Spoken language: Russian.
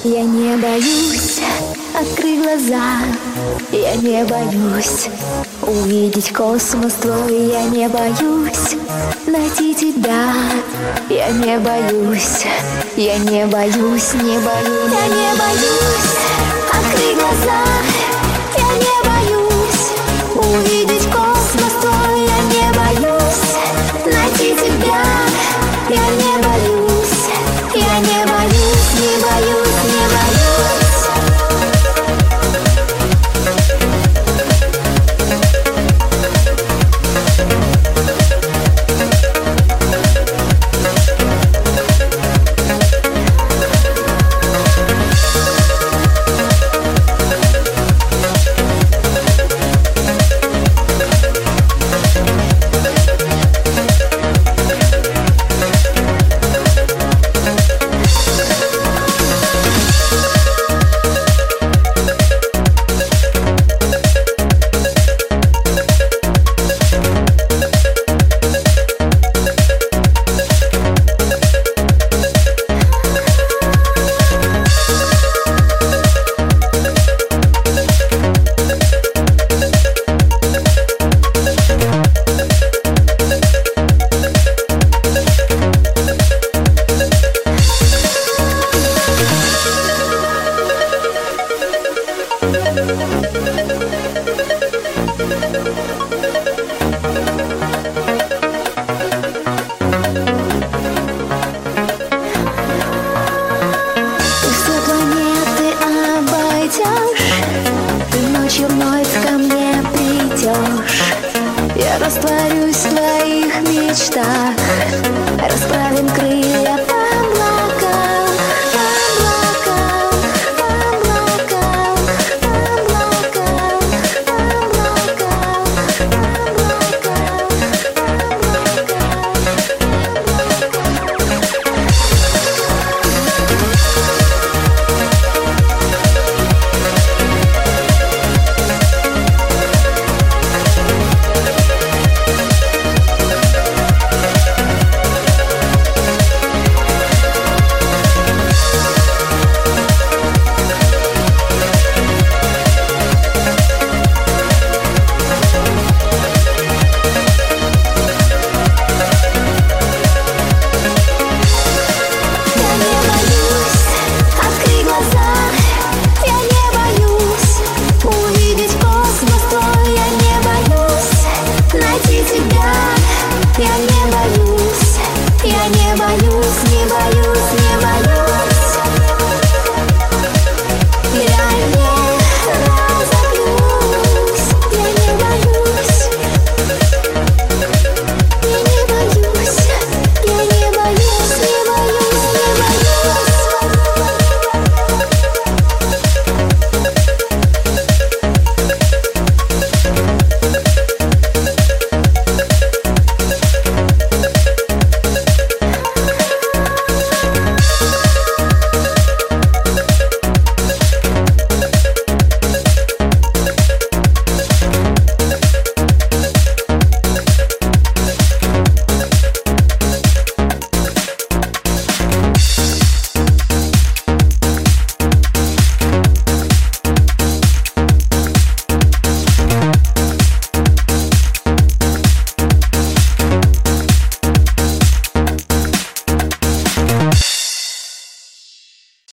Я не боюсь открыть глаза, я не боюсь увидеть космос твой, я не боюсь найти тебя, я не боюсь, я не боюсь, не боюсь, я не боюсь открыть глаза, я не боюсь увидеть космос твой, я не боюсь найти тебя, я не боюсь, я не боюсь, не боюсь, не боюсь. Ночью вновь ко мне придешь, я растворюсь в твоих мечтах, расправим крылья